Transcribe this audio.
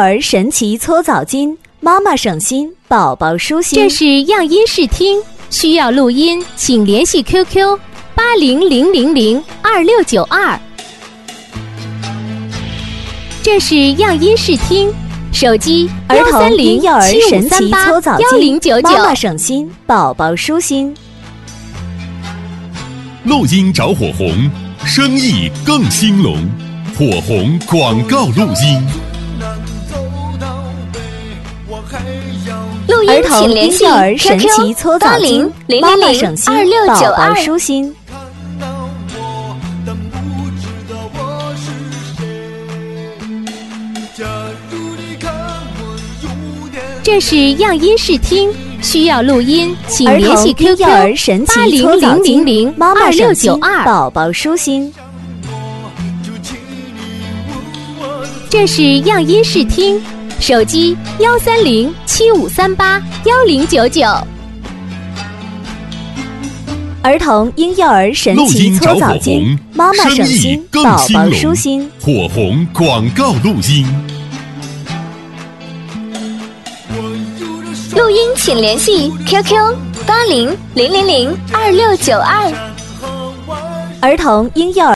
儿神奇搓澡巾，妈妈省心，宝宝舒心。 这是样音视听，需要录音请联系 QQ 8000026992。这是样音视听，手机儿童婴幼儿神奇搓澡巾，妈妈 1099。 省心，宝宝舒心。 录音找火红，生意更兴隆。火红广告录音。 录音儿童请联系婴幼儿神奇搓澡巾，妈妈省心，宝宝 8000026992。 舒心。 这是样音视听，需要录音请儿联系童婴 QQ 幼儿神奇搓澡巾，妈妈省心， 8000026992。 宝宝舒心。 这是样音视听，手机13075381099。 儿童婴幼儿神录奇音找火搓澡巾红，， 妈妈省生意心， 更宝宝兴隆。 舒心。 火红广告录音。 录音请联系 QQ 8000026992。 儿童婴幼儿